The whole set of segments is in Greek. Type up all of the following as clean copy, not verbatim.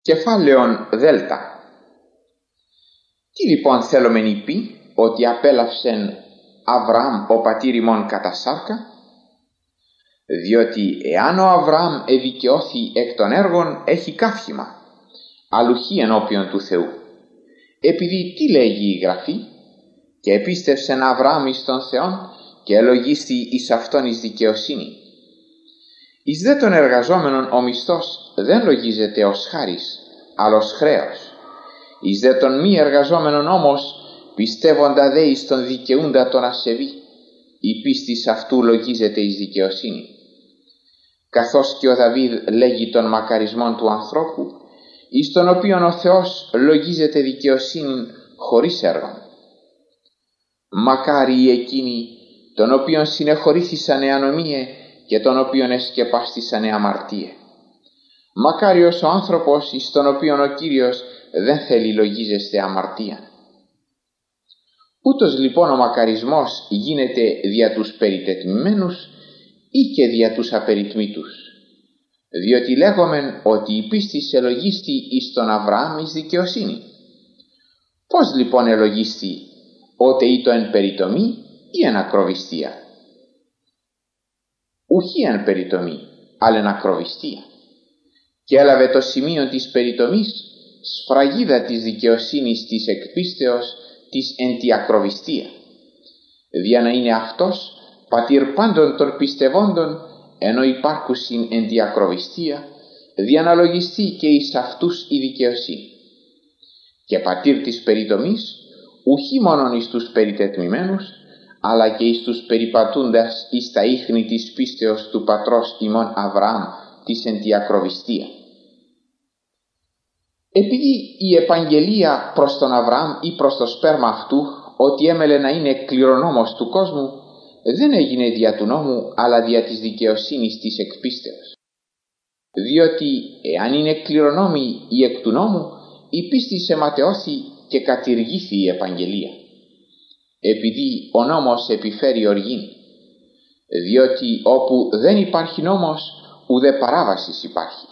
Κεφάλαιον Δέλτα. Τι λοιπόν θέλομεν είπε ότι απέλαυσεν Αβραάμ ο πατήρ ημών κατά σάρκα? Διότι εάν ο Αβραάμ εδικαιώθη εκ των έργων, έχει καύχημα, αλουχή ενώπιον του Θεού. Επειδή τι λέγει η Γραφή? Και επίστευσεν Αβραάμ εις τον Θεόν και ελογίστη εις αυτόν εις δικαιοσύνη. Εις δε των εργαζόμενων ο μισθός δεν λογίζεται ως χάρις, αλλά ως χρέος. Εις δε των μη εργαζόμενων όμως, πιστεύοντα δε εις τον δικαιούντα τον ασεβή, η πίστης αυτού λογίζεται εις δικαιοσύνη. Καθώς και ο Δαβίδ λέγει των μακαρισμών του ανθρώπου, εις τον οποίον ο Θεός λογίζεται δικαιοσύνη χωρίς έργων. Μακάρι εκείνοι τον οποίον συνεχωρήθησανε ανομίε και τον οποίον εσκεπάστησανε αμαρτίε. Μακάριος ο άνθρωπος εις τον οποίον ο Κύριος δεν θέλει λογίζεστε αμαρτία. Ούτως λοιπόν ο μακαρισμός γίνεται δια τους περιτετμημένους ή και δια τους απεριτμήτους. Διότι λέγομεν ότι η πίστης ελογίστη εις τον Αβραάμ εις δικαιοσύνη. Πώς λοιπόν ελογίστη, ότε ή το εν περιτομή ή εν ακροβιστία? Ουχή εν περιτομή, αλλά εν ακροβιστία. Και έλαβε το σημείο της περιτομής σφραγίδα της δικαιοσύνης της εκπίστεως της εν τη ακροβιστία, δια να είναι αυτός πατήρ πάντων των πιστευόντων, ενώ υπάρχουσιν εν τη ακροβιστία, δια να λογιστεί και εις αυτούς η δικαιοσύνη. Και πατήρ της περιτομής, ουχή μόνον εις τους περιτετμημένους, αλλά και εις τους περιπατούντας εις τα ίχνη της πίστεως του πατρός ημών Αβραάμ της εν τη ακροβιστία. Επειδή η επαγγελία προς τον Αβραάμ ή προς το σπέρμα αυτού, ότι έμελε να είναι κληρονόμος του κόσμου, δεν έγινε δια του νόμου, αλλά δια της δικαιοσύνης της εκπίστεως. Διότι εάν είναι κληρονόμοι ή εκ του νόμου, η πίστη σεματεώθη και κατηργήθη η επαγγελία. Επειδή ο νόμος επιφέρει οργήν. Διότι όπου δεν υπάρχει νόμος, ουδέ παράβασης υπάρχει.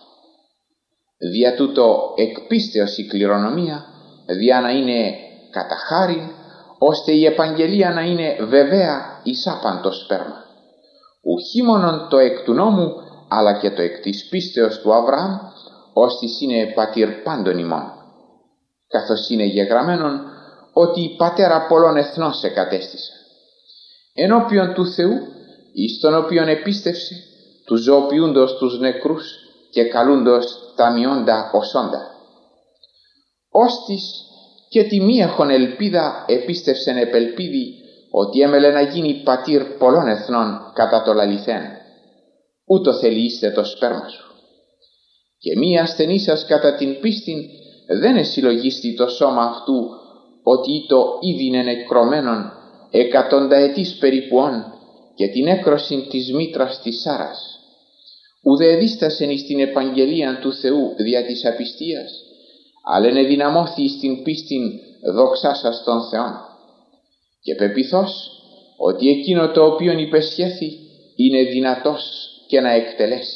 Δια τούτο εκπίστεως η κληρονομία, δια να είναι κατά χάριν, ώστε η επαγγελία να είναι βεβαία εις άπαντο σπέρμα. Ουχή μόνον το εκ του νόμου, αλλά και το εκ της πίστεως του Αβραάμ, ώστις είναι πατήρ πάντων ημών. Καθώς είναι γεγραμμένον ότι πατέρα πολλών εθνών σε κατέστησε. Ενώπιον του Θεού, εις τον οποίον επίστευσε, του ζωοποιούντος τους νεκρούς και καλούντος τα μειόντα οσόντα. Ώστις και τη μη έχων ελπίδα επίστευσεν επελπίδη, ότι έμελε να γίνει πατήρ πολλών εθνών κατά το λαληθέν. Ούτω θελείστε το σπέρμα σου. Και μη ασθενήσας κατά την πίστην δεν εσυλλογίστη το σώμα αυτού, ότι ήτο ήδη νεκρωμένον εκατονταετής περιπουών και την έκρωσιν της μήτρας της Σάρας. Ουδε εδίστασεν εις την επαγγελίαν του Θεού δια της απιστίας, αλλά ενεδυναμώθη εις την πίστην δοξάσας των Θεών. Και πεποιθώς ότι εκείνο το οποίον υπεσχέθη είναι δυνατός και να εκτελέσει.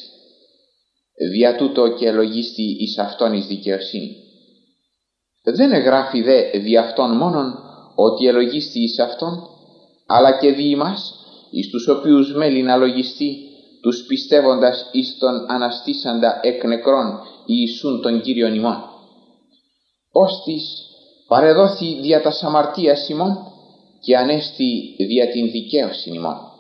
Δια τούτο και ελογίστη εις αυτόν εις δικαιοσύνη. Δεν εγγράφει δε δι' αυτόν μόνον ότι ελογίστη εις αυτόν, αλλά και δι' ημάς, εις τους οποίους μέλει να λογιστεί, τους πιστεύοντας εις τον αναστήσαντα εκ νεκρών Ιησούν τον Κύριον ημών. Ώστις παρεδόθη δια τας αμαρτίας ημών και ανέστη δια την δικαίωσιν ημών.